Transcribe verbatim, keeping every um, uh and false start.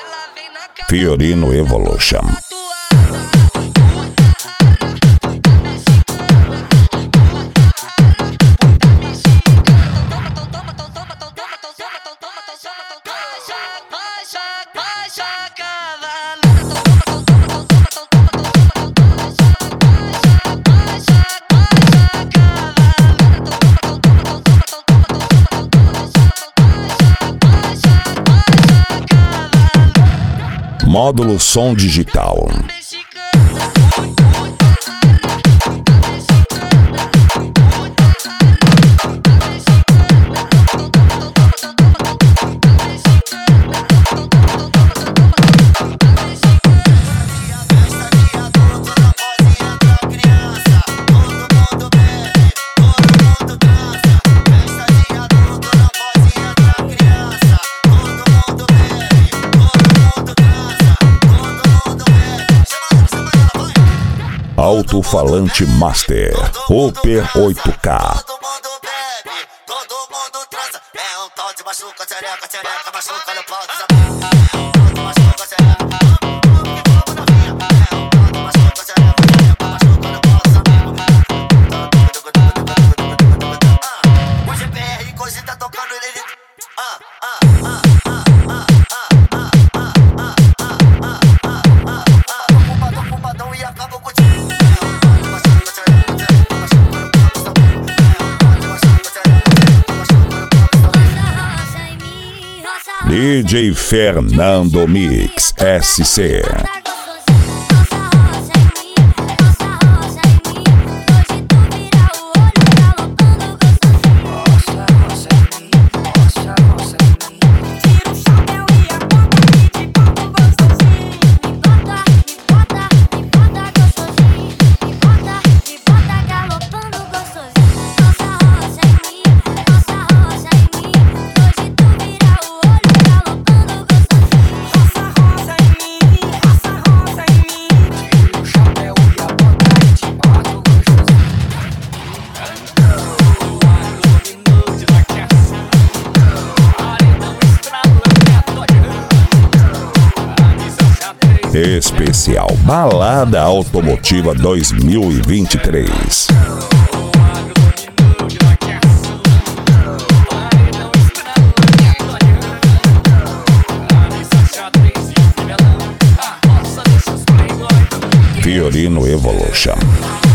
Fiorino Evolution. Módulo som digital. Alto-falante Master Upper oito K. Todo mundo bebe, todo mundo transa. É um tal de machuca, tchereca, tchereca, machuca no pau dos amigos. É um tal de machuca, tchereca, machuca, tchereca, tchereca, machuca no pau dos amigos. O G P R hoje tá tocando ele. Ah, ah, ah, ah, ah, ah, ah, ah, ah, ah, tô fumadão e acabo contigo. D J Fernando Mix S C. Especial Balada Automotiva dois mil e vinte e três. Fiorino Evolution.